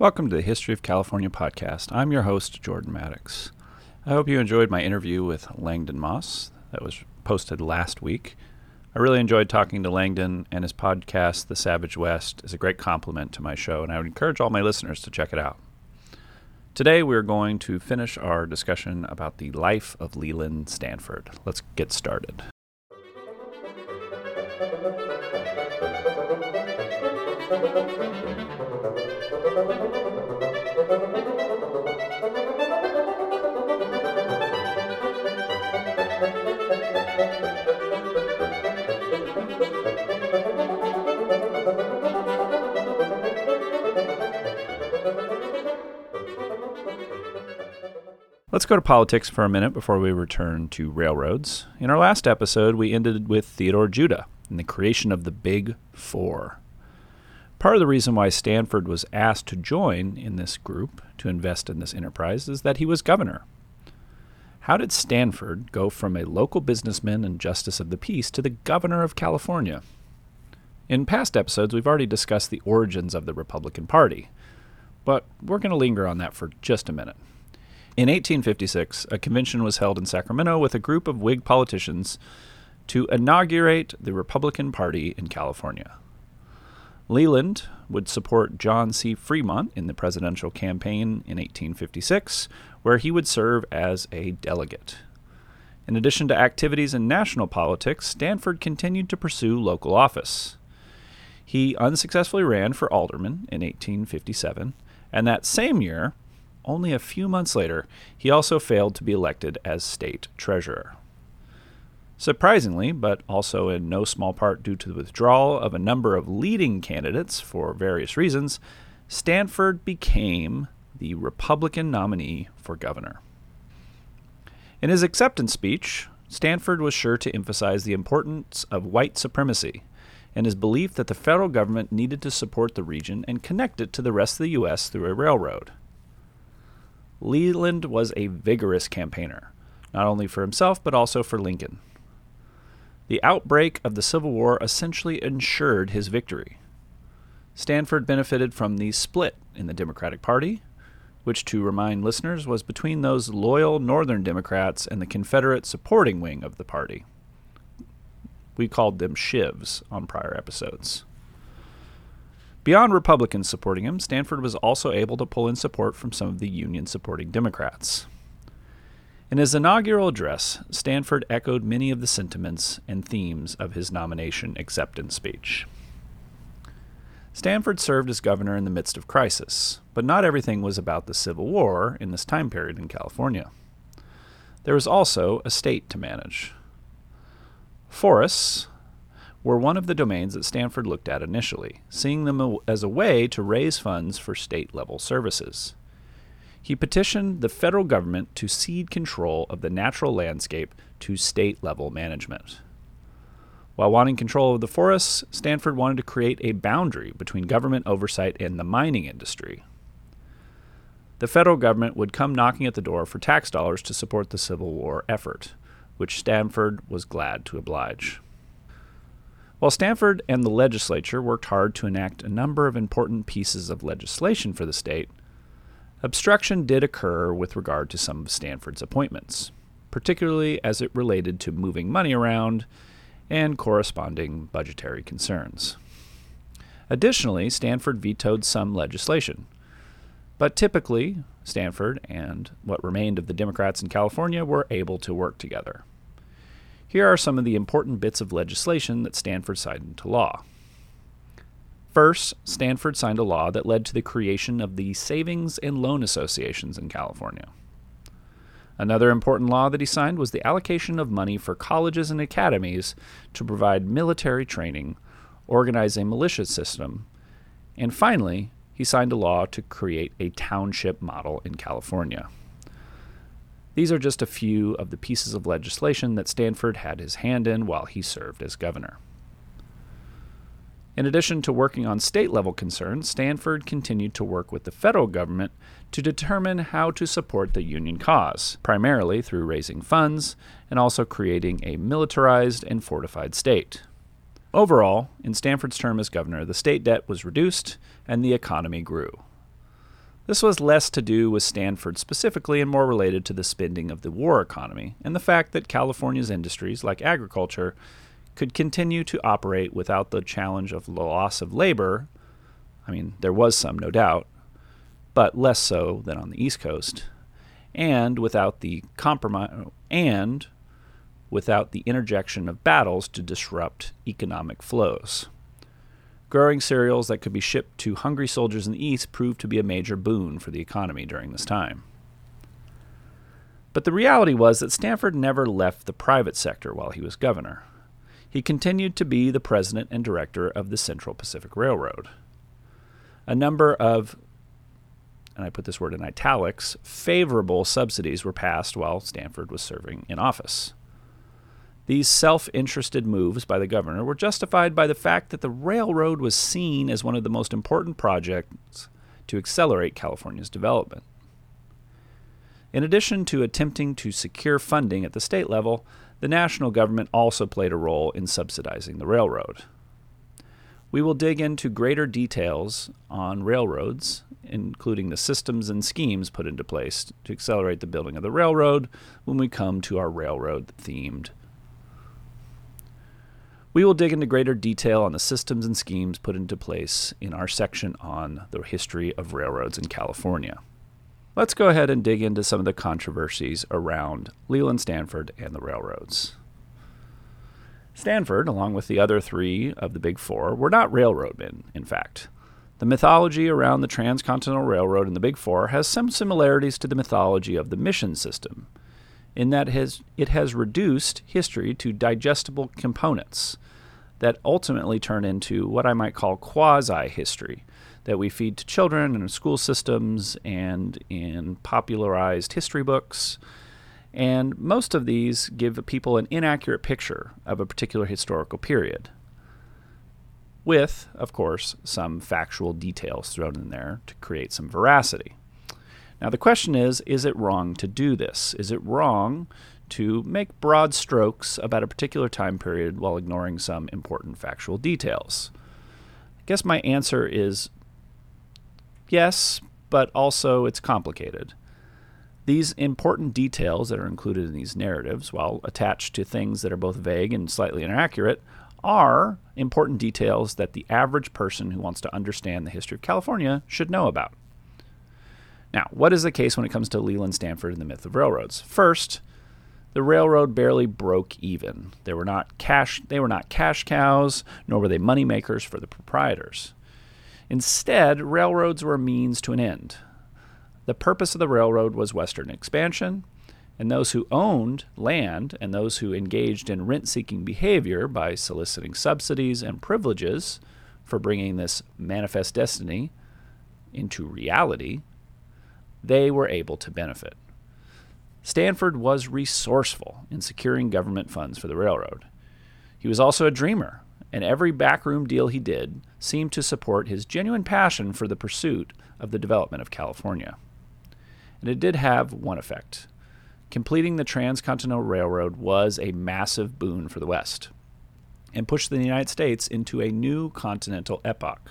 Welcome to the History of California podcast. I'm your host, Jordan Maddox. I hope you enjoyed my interview with Langdon Moss that was posted last week. I really enjoyed talking to Langdon, and his podcast, The Savage West, is a great compliment to my show, and I would encourage all my listeners to check it out. Today, we're going to finish our discussion about the life of Leland Stanford. Let's get started. Let's go to politics for a minute before we return to railroads. In our last episode, we ended with Theodore Judah and the creation of the Big Four. Part of the reason why Stanford was asked to join in this group to invest in this enterprise is that he was governor. How did Stanford go from a local businessman and justice of the peace to the governor of California? In past episodes, we've already discussed the origins of the Republican Party, but we're going to linger on that for just a minute. In 1856, a convention was held in Sacramento with a group of Whig politicians to inaugurate the Republican Party in California. Leland would support John C. Fremont in the presidential campaign in 1856, where he would serve as a delegate. In addition to activities in national politics, Stanford continued to pursue local office. He unsuccessfully ran for alderman in 1857, and that same year, only a few months later, he also failed to be elected as state treasurer. Surprisingly, but also in no small part due to the withdrawal of a number of leading candidates for various reasons, Stanford became the Republican nominee for governor. In his acceptance speech, Stanford was sure to emphasize the importance of white supremacy and his belief that the federal government needed to support the region and connect it to the rest of the U.S. through a railroad. Leland was a vigorous campaigner, not only for himself but also for Lincoln. The outbreak of the Civil War essentially ensured his victory. Stanford benefited from the split in the Democratic Party, which, to remind listeners, was between those loyal Northern Democrats and the Confederate supporting wing of the party. We called them shivs on prior episodes. Beyond Republicans supporting him, Stanford was also able to pull in support from some of the Union-supporting Democrats. In his inaugural address, Stanford echoed many of the sentiments and themes of his nomination acceptance speech. Stanford served as governor in the midst of crisis, but not everything was about the Civil War in this time period in California. There was also a state to manage. Forests were one of the domains that Stanford looked at initially, seeing them as a way to raise funds for state-level services. He petitioned the federal government to cede control of the natural landscape to state-level management. While wanting control of the forests, Stanford wanted to create a boundary between government oversight and the mining industry. The federal government would come knocking at the door for tax dollars to support the Civil War effort, which Stanford was glad to oblige. While Stanford and the legislature worked hard to enact a number of important pieces of legislation for the state, obstruction did occur with regard to some of Stanford's appointments, particularly as it related to moving money around and corresponding budgetary concerns. Additionally, Stanford vetoed some legislation, but typically, Stanford and what remained of the Democrats in California were able to work together. Here are some of the important bits of legislation that Stanford signed into law. First, Stanford signed a law that led to the creation of the Savings and Loan Associations in California. Another important law that he signed was the allocation of money for colleges and academies to provide military training, organize a militia system, and finally, he signed a law to create a township model in California. These are just a few of the pieces of legislation that Stanford had his hand in while he served as governor. In addition to working on state-level concerns, Stanford continued to work with the federal government to determine how to support the Union cause, primarily through raising funds and also creating a militarized and fortified state. Overall, in Stanford's term as governor, the state debt was reduced and the economy grew. This was less to do with Stanford specifically and more related to the spending of the war economy and the fact that California's industries, like agriculture, could continue to operate without the challenge of the loss of labor. I mean, there was some, no doubt, but less so than on the East Coast, and without the interjection of battles to disrupt economic flows. Growing cereals that could be shipped to hungry soldiers in the East proved to be a major boon for the economy during this time. But the reality was that Stanford never left the private sector while he was governor. He continued to be the president and director of the Central Pacific Railroad. A number of, and I put this word in italics, favorable subsidies were passed while Stanford was serving in office. These self-interested moves by the governor were justified by the fact that the railroad was seen as one of the most important projects to accelerate California's development. In addition to attempting to secure funding at the state level, the national government also played a role in subsidizing the railroad. We will dig into greater details on railroads, including the systems and schemes put into place to accelerate the building of the railroad when we come to our railroad-themed. We will dig into greater detail on the systems and schemes put into place in our section on the history of railroads in California. Let's go ahead and dig into some of the controversies around Leland Stanford and the railroads. Stanford, along with the other three of the Big Four, were not railroadmen, in fact. The mythology around the Transcontinental Railroad and the Big Four has some similarities to the mythology of the mission system, in that it has reduced history to digestible components that ultimately turn into what I might call quasi-history that we feed to children in school systems and in popularized history books. And most of these give people an inaccurate picture of a particular historical period, with, of course, some factual details thrown in there to create some veracity. Now, the question is it wrong to do this? Is it wrong to make broad strokes about a particular time period while ignoring some important factual details? I guess my answer is yes, but also it's complicated. These important details that are included in these narratives, while attached to things that are both vague and slightly inaccurate, are important details that the average person who wants to understand the history of California should know about. Now, what is the case when it comes to Leland Stanford and the myth of railroads? First, the railroad barely broke even. They were not cash cows, nor were they money makers for the proprietors. Instead, railroads were a means to an end. The purpose of the railroad was western expansion, and those who owned land and those who engaged in rent-seeking behavior by soliciting subsidies and privileges for bringing this manifest destiny into reality, they were able to benefit. Stanford was resourceful in securing government funds for the railroad. He was also a dreamer, and every backroom deal he did seemed to support his genuine passion for the pursuit of the development of California. And it did have one effect. Completing the Transcontinental Railroad was a massive boon for the West and pushed the United States into a new continental epoch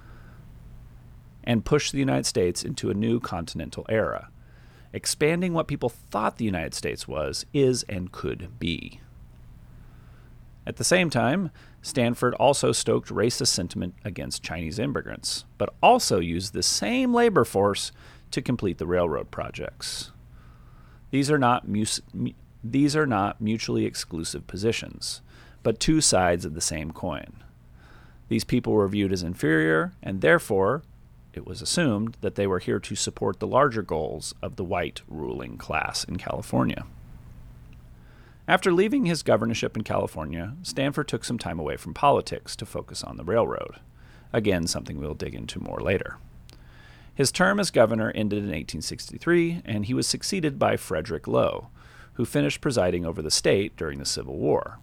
and pushed the United States into a new continental era, expanding what people thought the United States was, is, and could be. At the same time, Stanford also stoked racist sentiment against Chinese immigrants, but also used the same labor force to complete the railroad projects. These are not mutually exclusive positions, but two sides of the same coin. These people were viewed as inferior, and therefore, it was assumed that they were here to support the larger goals of the white ruling class in California. After leaving his governorship in California, Stanford took some time away from politics to focus on the railroad. Again, something we'll dig into more later. His term as governor ended in 1863, and he was succeeded by Frederick Lowe, who finished presiding over the state during the Civil War.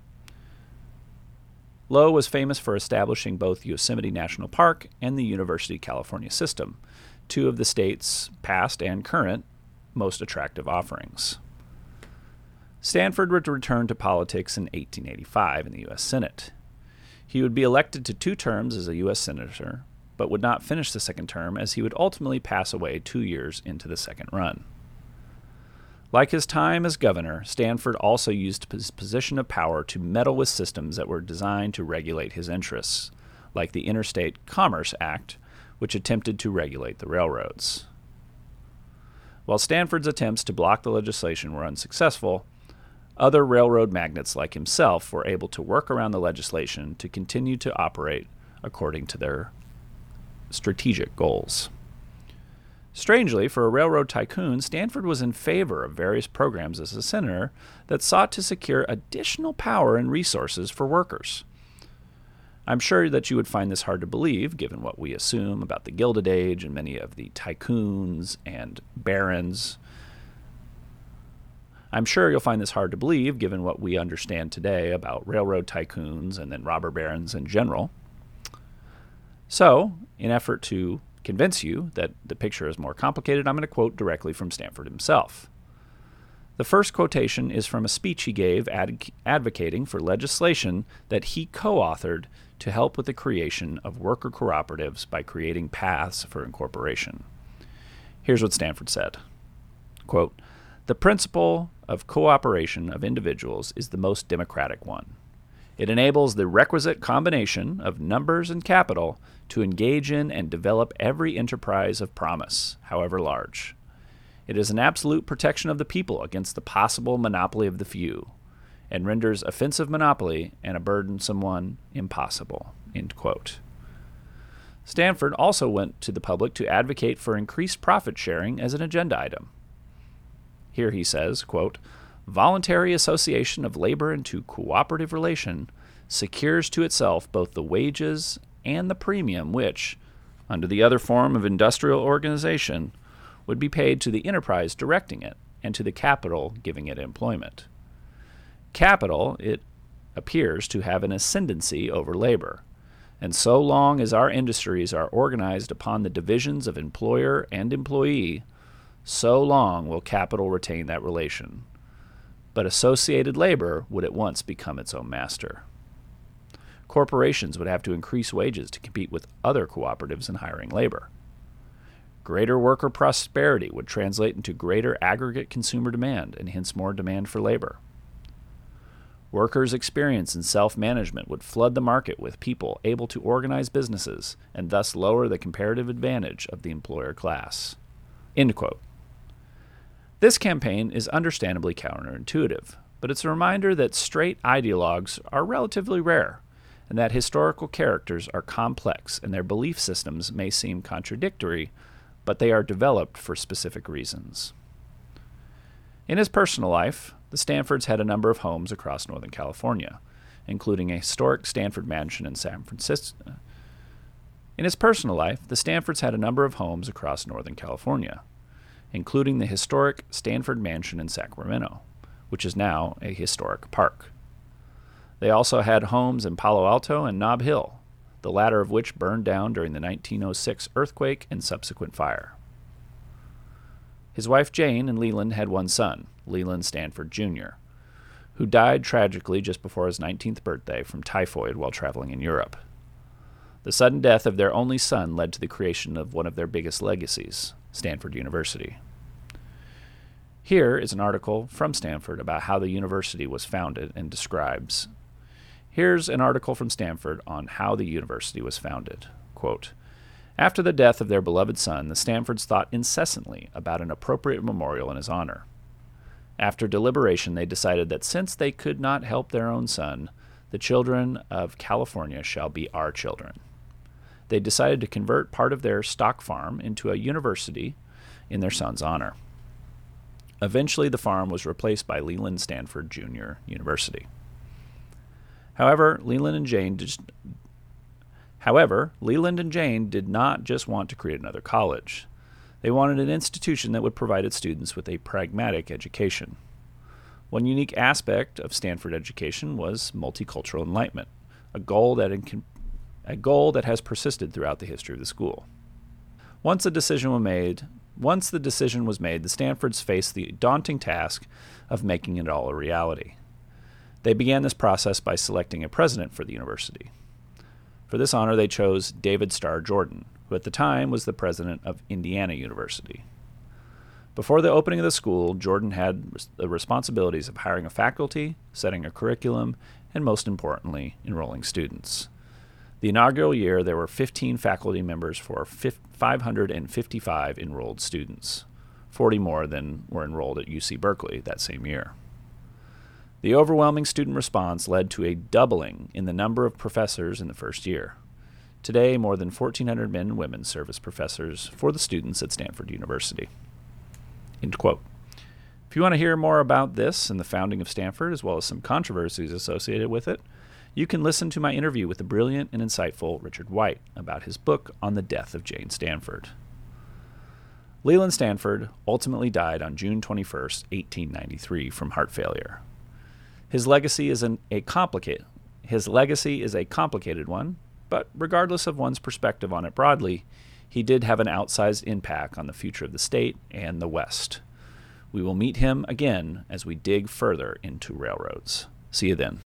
Lowe was famous for establishing both Yosemite National Park and the University of California system, two of the state's past and current most attractive offerings. Stanford would return to politics in 1885 in the U.S. Senate. He would be elected to 2 terms as a U.S. Senator, but would not finish the second term as he would ultimately pass away 2 years into the second run. Like his time as governor, Stanford also used his position of power to meddle with systems that were designed to regulate his interests, like the Interstate Commerce Act, which attempted to regulate the railroads. While Stanford's attempts to block the legislation were unsuccessful, other railroad magnates like himself were able to work around the legislation to continue to operate according to their strategic goals. Strangely, for a railroad tycoon, Stanford was in favor of various programs as a senator that sought to secure additional power and resources for workers. I'm sure that you would find this hard to believe, given what we assume about the Gilded Age and many of the tycoons and barons. I'm sure you'll find this hard to believe, given what we understand today about railroad tycoons and then robber barons in general. So, in effort to convince you that the picture is more complicated, I'm going to quote directly from Stanford himself. The first quotation is from a speech he gave advocating for legislation that he co-authored to help with the creation of worker cooperatives by creating paths for incorporation. Here's what Stanford said. Quote, "The principle of cooperation of individuals is the most democratic one. It enables the requisite combination of numbers and capital to engage in and develop every enterprise of promise, however large. It is an absolute protection of the people against the possible monopoly of the few, and renders offensive monopoly and a burdensome one impossible." End quote. Stanford also went to the public to advocate for increased profit sharing as an agenda item. Here he says, quote, "Voluntary association of labor into cooperative relation secures to itself both the wages and the premium which, under the other form of industrial organization, would be paid to the enterprise directing it and to the capital giving it employment. Capital, it appears to have an ascendancy over labor, and so long as our industries are organized upon the divisions of employer and employee, so long will capital retain that relation. But associated labor would at once become its own master. Corporations would have to increase wages to compete with other cooperatives in hiring labor. Greater worker prosperity would translate into greater aggregate consumer demand and hence more demand for labor. Workers' experience in self-management would flood the market with people able to organize businesses and thus lower the comparative advantage of the employer class." End quote. This campaign is understandably counterintuitive, but it's a reminder that straight ideologues are relatively rare, and that historical characters are complex and their belief systems may seem contradictory, but they are developed for specific reasons. In his personal life, the Stanfords had a number of homes across Northern California, including a historic Stanford mansion in San Francisco. In his personal life, the Stanfords had a number of homes across Northern California, including the historic Stanford Mansion in Sacramento, which is now a historic park. They also had homes in Palo Alto and Nob Hill, the latter of which burned down during the 1906 earthquake and subsequent fire. His wife Jane and Leland had one son, Leland Stanford Jr., who died tragically just before his 19th birthday from typhoid while traveling in Europe. The sudden death of their only son led to the creation of one of their biggest legacies, Stanford University. Here is an article from Stanford about how the university was founded and describes. Here's an article from Stanford on how the university was founded. Quote, "After the death of their beloved son, the Stanfords thought incessantly about an appropriate memorial in his honor. After deliberation, they decided that since they could not help their own son, the children of California shall be our children. They decided to convert part of their stock farm into a university in their son's honor. Eventually, the farm was replaced by Leland Stanford Jr. University. However, Leland and Jane did not just want to create another college. They wanted an institution that would provide its students with a pragmatic education. One unique aspect of Stanford education was multicultural enlightenment, a goal that has persisted throughout the history of the school. Once the decision was made, the Stanfords faced the daunting task of making it all a reality. They began this process by selecting a president for the university. For this honor, they chose David Starr Jordan, who at the time was the president of Indiana University. Before the opening of the school, Jordan had the responsibilities of hiring a faculty, setting a curriculum, and most importantly, enrolling students. The inaugural year, there were 15 faculty members for 555 enrolled students, 40 more than were enrolled at UC Berkeley that same year. The overwhelming student response led to a doubling in the number of professors in the first year. Today, more than 1,400 men and women serve as professors for the students at Stanford University. End quote. If you want to hear more about this and the founding of Stanford, as well as some controversies associated with it, you can listen to my interview with the brilliant and insightful Richard White about his book on the death of Jane Stanford. Leland Stanford ultimately died on June 21, 1893, from heart failure. His legacy is a complicated one, but regardless of one's perspective on it broadly, he did have an outsized impact on the future of the state and the West. We will meet him again as we dig further into railroads. See you then.